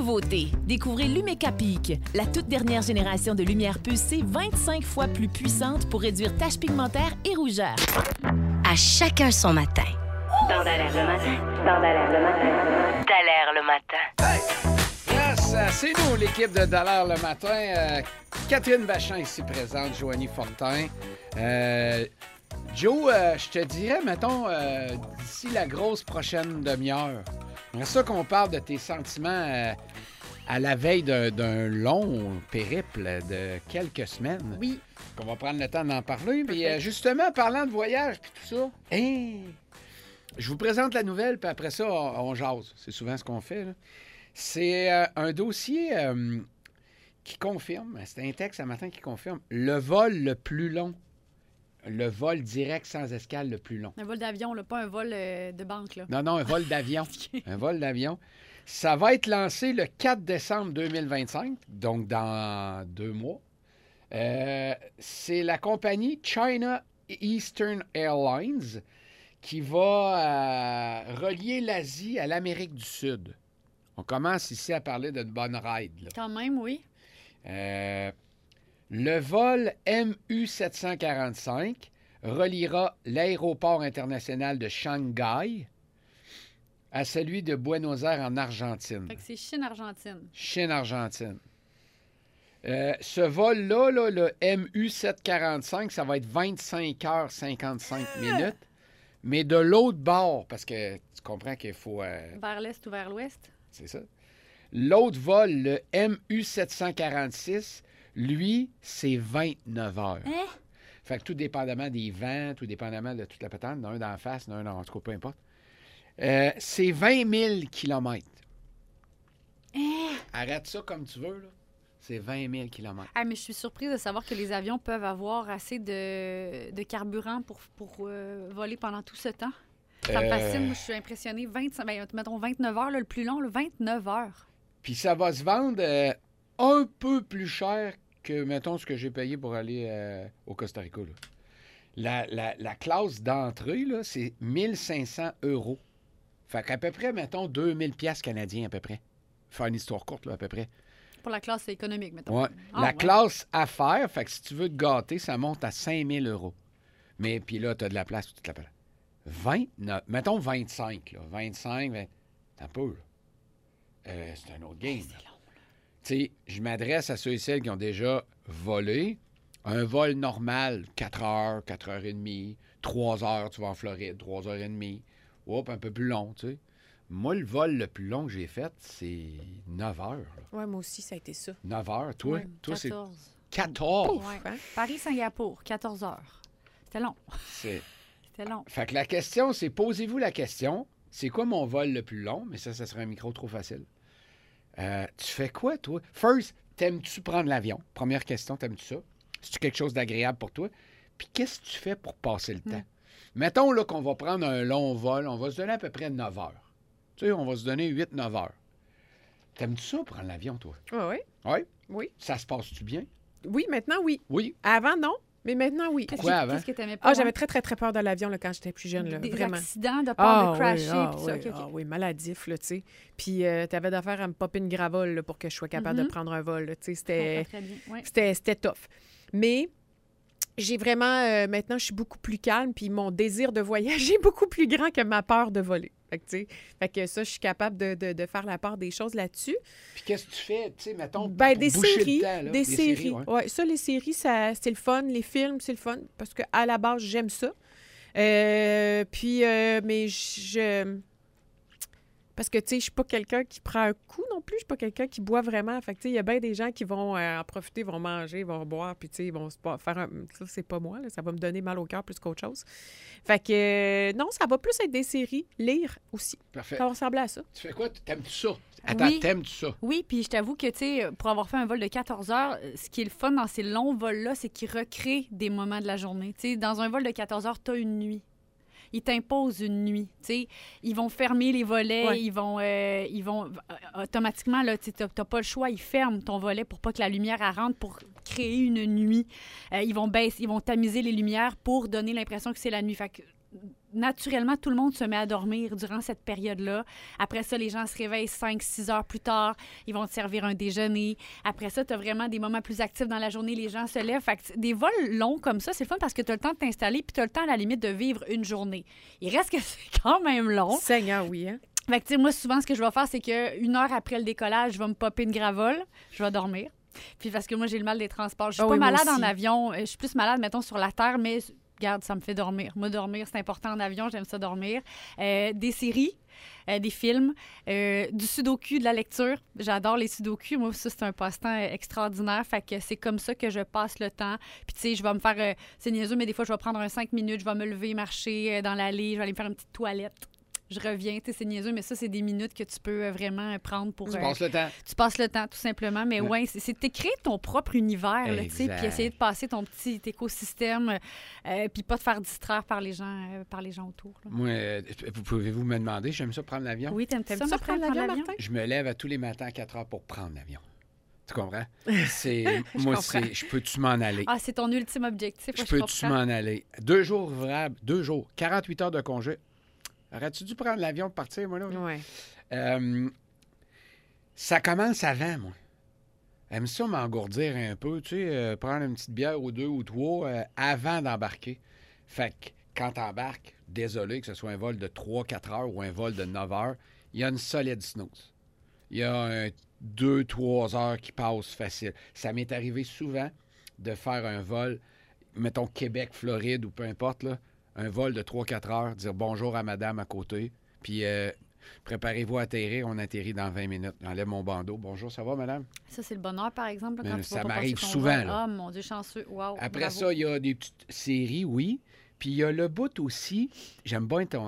nouveauté. Découvrez Lumeka Peak, la toute dernière génération de lumière pulsée 25 fois plus puissante pour réduire taches pigmentaires et rougeurs. À chacun son matin. Dans Dallaire le matin. Dans Dallaire le matin. Dallaire le matin. Yes, c'est nous, l'équipe de Dallaire le matin. Catherine Vachon ici présente, Joanie Fortin. Joe, je te dirais, mettons, d'ici la grosse prochaine demi-heure, c'est ça qu'on parle de tes sentiments à la veille d'un long périple de quelques semaines. Oui. Qu'on va prendre le temps d'en parler. Puis justement, parlant de voyage puis tout ça, je vous présente la nouvelle, puis après ça, on jase. C'est souvent ce qu'on fait, là. C'est un dossier qui confirme, c'est un texte ce matin qui confirme, le vol le plus long. Le vol direct sans escale le plus long. Un vol d'avion, là, pas un vol de banque. Là. Non, un vol d'avion. Un vol d'avion. Ça va être lancé le 4 décembre 2025, donc dans 2 mois. C'est la compagnie China Eastern Airlines qui va relier l'Asie à l'Amérique du Sud. On commence ici à parler d'une bonne ride. Là. Quand même, oui. Le vol MU-745 reliera l'aéroport international de Shanghai à celui de Buenos Aires en Argentine. Fait que c'est Chine-Argentine. Chine-Argentine. Ce vol-là, là, le MU-745, ça va être 25 heures 55 minutes. Mais de l'autre bord, parce que tu comprends qu'il faut... Vers l'est ou vers l'ouest? C'est ça. L'autre vol, le MU-746... Lui, c'est 29 heures. Hein? Fait que tout dépendamment des vents, tout dépendamment de toute la patente, d'un d'en face, d'un en tout cas, peu importe. C'est 20 000 kilomètres. Arrête ça comme tu veux, là. C'est 20 000 kilomètres. Ah, mais je suis surprise de savoir que les avions peuvent avoir assez de carburant pour voler pendant tout ce temps. Ça me fascine. Moi, je suis impressionnée. Mettons 29 heures, là, le plus long, là, 29 heures. Puis ça va se vendre un peu plus cher que, mettons, ce que j'ai payé pour aller au Costa Rica. Là. La classe d'entrée, là, c'est 1500 €. Fait qu'à peu près, mettons, 2000 piastres canadiens à peu près. Faire une histoire courte, là, à peu près. Pour la classe économique, mettons. Ouais. Classe affaires, fait que si tu veux te gâter, ça monte à 5000 €. Mais puis là, tu as de la place, toute la place. 29, mettons 25, là. 25, 20, un peu, là. C'est un autre game. C'est long. Tu sais, je m'adresse à ceux et celles qui ont déjà volé. Un vol normal, 4 heures, 4 heures et demie, 3 heures, tu vas en Floride, 3 heures et demie. Oups, un peu plus long, tu sais. Moi, le vol le plus long que j'ai fait, c'est 9 heures. Oui, moi aussi, ça a été ça. 9 heures. Toi, Ouais, toi 14. c'est 14. Ouais. Paris-Singapour, 14 heures. C'était long. C'était long. Fait que la question, c'est posez-vous la question, c'est quoi mon vol le plus long? Mais ça serait un micro trop facile. Tu fais quoi, toi? First, t'aimes-tu prendre l'avion? Première question, t'aimes-tu ça? C'est-tu quelque chose d'agréable pour toi? Puis qu'est-ce que tu fais pour passer le temps? Mettons là, qu'on va prendre un long vol, on va se donner à peu près 9 heures. Tu sais, on va se donner 8-9 heures. T'aimes-tu ça, prendre l'avion, toi? Oui. Oui? Oui. Ça se passe-tu bien? Oui, maintenant, oui. Oui. Avant, non. Mais maintenant, oui. Pourquoi avant? Qu'est-ce que t'aimais pas? J'avais très, très, très peur de l'avion là, quand j'étais plus jeune. Là, Des vraiment. accidents, de peur de crasher. Oui, Puis ça. oui, OK. oui, maladif, là, tu sais. Puis t'avais d'affaire à me popper une gravole là, pour que je sois capable de prendre un vol. Là, tu sais, Très bien. Ouais. c'était tough. Mais j'ai vraiment... maintenant, je suis beaucoup plus calme, puis mon désir de voyager est beaucoup plus grand que ma peur de voler. Fait que ça, je suis capable de faire la part des choses là-dessus. Puis qu'est-ce que tu fais, tu sais, mettons, Ben, pour des boucher séries. le temps, là? Des séries. Ouais. Ouais, ça, les séries, c'est le fun. Les films, c'est le fun. Parce qu'à la base, j'aime ça. Mais je... Parce que, tu sais, je suis pas quelqu'un qui prend un coup non plus. Je suis pas quelqu'un qui boit vraiment. Fait que, tu sais, il y a bien des gens qui vont en profiter, vont manger, vont boire, puis, tu sais, ils vont faire un... Ça, c'est pas moi, là. Ça va me donner mal au cœur plus qu'autre chose. Fait que, non, ça va plus être des séries. Lire aussi. Parfait. Ça va ressembler à ça. Tu fais quoi? T'aimes-tu ça? Attends, Oui. t'aimes-tu ça? Oui, puis je t'avoue que, tu sais, pour avoir fait un vol de 14 heures, ce qui est le fun dans ces longs vols-là, c'est qu'ils recréent des moments de la journée. Tu sais, dans un vol de 14 heures, t'as une nuit. Ils t'imposent une nuit, tu sais. Ils vont fermer les volets, Ouais. ils vont automatiquement, là, tu n'as pas le choix, ils ferment ton volet pour pas que la lumière elle rentre pour créer une nuit. Ils vont tamiser les lumières pour donner l'impression que c'est la nuit. Fait que naturellement, tout le monde se met à dormir durant cette période-là. Après ça, les gens se réveillent 5-6 heures plus tard. Ils vont te servir un déjeuner. Après ça, tu as vraiment des moments plus actifs dans la journée. Les gens se lèvent. Fait que des vols longs comme ça, c'est le fun parce que tu as le temps de t'installer puis tu as le temps, à la limite, de vivre une journée. Il reste que c'est quand même long. Seigneur, oui, hein? Fait que, tu sais, moi, souvent, ce que je vais faire, c'est qu'une heure après le décollage, je vais me popper une gravole. Je vais dormir. Puis parce que moi, j'ai le mal des transports. Je suis pas malade en avion. Je suis plus malade, mettons, sur la terre, mais regarde, ça me fait dormir. Moi, dormir, c'est important en avion. J'aime ça dormir. Des séries, des films, du sudoku, de la lecture. J'adore les sudoku. Moi, ça, c'est un passe-temps extraordinaire. Fait que c'est comme ça que je passe le temps. Puis, tu sais, je vais me faire... c'est niaiseux, mais des fois, je vais prendre 5 minutes. Je vais me lever, marcher dans l'allée. Je vais aller me faire une petite toilette. Je reviens, tu sais, c'est niaiseux, mais ça, c'est des minutes que tu peux vraiment prendre pour... Tu passes le temps. Tu passes le temps, tout simplement. Mais ouais, c'est de créer ton propre univers, tu sais, puis essayer de passer ton petit écosystème, puis pas te faire distraire par les gens autour. Là. Moi, pouvez-vous me demander, j'aime ça prendre l'avion? Oui, t'aimes ça prendre l'avion, Martin? Je me lève à tous les matins à 4 heures pour prendre l'avion. Tu comprends? Je peux-tu m'en aller? Ah, c'est ton ultime objectif. Je peux-tu m'en aller? 2 jours ouvrables, 2 jours, 48 heures de congé. Aurais-tu dû prendre l'avion pour partir, moi, là? Oui. Ça commence avant, moi. J'aime ça m'engourdir un peu, tu sais, prendre une petite bière ou 2 ou 3 avant d'embarquer. Fait que quand t'embarques, désolé que ce soit un vol de 3-4 heures ou un vol de 9 heures, il y a une solide snooze. Il y a 2-3 heures qui passent facile. Ça m'est arrivé souvent de faire un vol, mettons Québec, Floride ou peu importe, là, un vol de 3-4 heures, dire bonjour à madame à côté, puis préparez-vous à atterrir, on atterrit dans 20 minutes. J'enlève mon bandeau. Bonjour, ça va, madame? Ça, c'est le bonheur, par exemple, là, quand tu ça vas pas m'arrive passer ton souvent. vol. Là. Ah, mon Dieu, chanceux. Wow, Après bravo. ça, il y a des petites séries, oui. Puis il y a le bout aussi, j'aime bien ta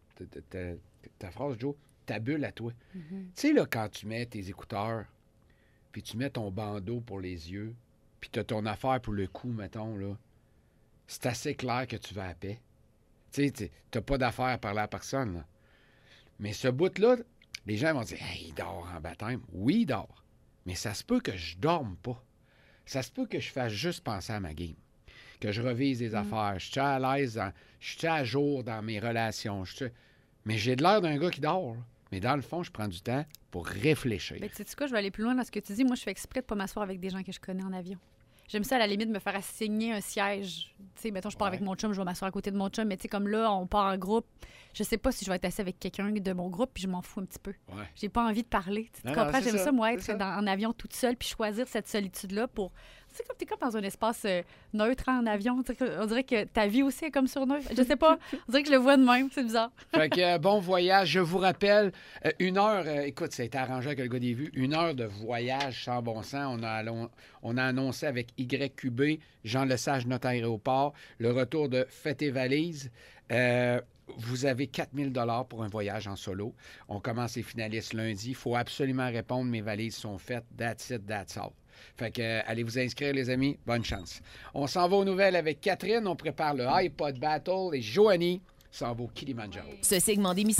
phrase, Joe, ta bulle à toi. Tu sais, là, quand tu mets tes écouteurs, puis tu mets ton bandeau pour les yeux, puis tu as ton affaire pour le cou, mettons, là, c'est assez clair que tu vas à paix. Tu sais, t'as pas d'affaire à parler à personne, là. Mais ce bout-là, les gens vont dire « Hey, il dort en baptême. » Oui, il dort. Mais ça se peut que je dorme pas. Ça se peut que je fasse juste penser à ma game. Que je revise des affaires. Je suis à l'aise, je suis à jour dans mes relations. Mais j'ai de l'air d'un gars qui dort, là. Mais dans le fond, je prends du temps pour réfléchir. Ben, tu sais quoi, je vais aller plus loin dans ce que tu dis. Moi, je fais exprès de pas m'asseoir avec des gens que je connais en avion. J'aime ça, à la limite, me faire assigner un siège. Tu sais, mettons, je pars avec mon chum, je vais m'asseoir à côté de mon chum. Mais tu sais, comme là, on part en groupe. Je sais pas si je vais être assis avec quelqu'un de mon groupe, puis je m'en fous un petit peu. Ouais. J'ai pas envie de parler. Tu comprends? J'aime ça, moi, être en avion toute seule, puis choisir cette solitude-là pour... Tu sais, comme t'es comme dans un espace neutre en avion. On dirait que ta vie aussi est comme sur neutre. Je sais pas. On dirait que je le vois de même. C'est bizarre. Fait que bon voyage. Je vous rappelle, 1 heure... écoute, ça a été arrangé avec le gars des vues. 1 heure de voyage sans bon sens. On a annoncé avec YQB, Jean Lesage, notre aéroport, le retour de Faites tes valises. Vous avez 4 000 pour un voyage en solo. On commence les finalistes lundi. Il faut absolument répondre. Mes valises sont faites. That's it, that's all. Fait que, allez vous inscrire, les amis. Bonne chance. On s'en va aux nouvelles avec Catherine. On prépare le iPod Battle et Joanie s'en va au Kilimanjaro. Ce segment d'émission